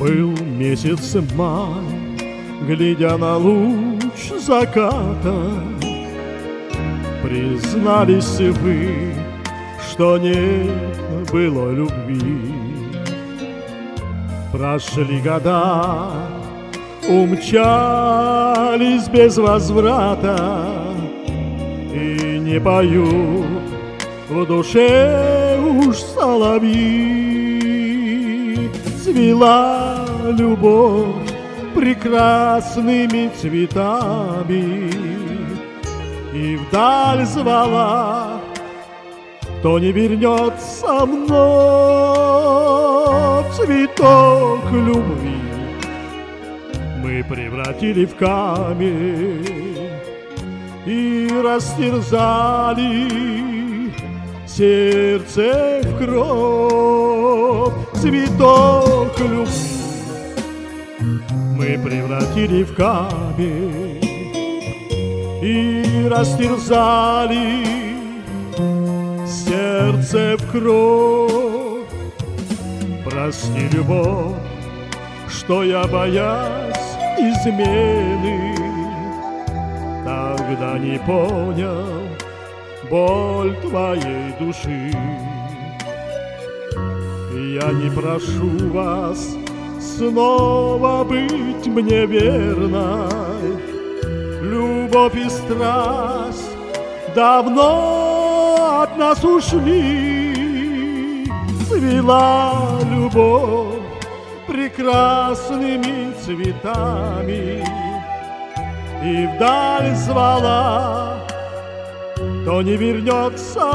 Был месяц май, глядя на луч заката, признались вы, что нет было любви. Прошли года, умчались без возврата, и не поют в душе уж соловьи. Цвела любовь прекрасными цветами, и вдаль звала, кто не вернется вновь. Цветок любви мы превратили в камень и растерзали сердце в кровь. Цветок любви мы превратили в камень и растерзали сердце в кровь. Прости, любовь, что я, боясь измены, тогда не понял боль твоей души. Я не прошу вас снова быть мне верной. Любовь и страсть давно от нас ушли. Цвела любовь прекрасными цветами, и вдаль звала, кто не вернется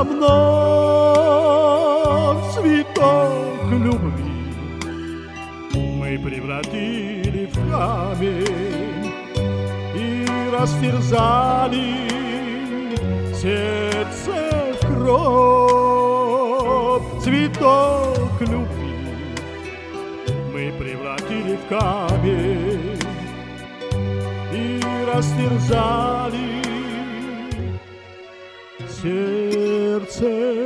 вновь. Цветок любви мы превратили в камень и растерзали сердце в кровь. Цветок любви мы превратили в камень и растерзали сердце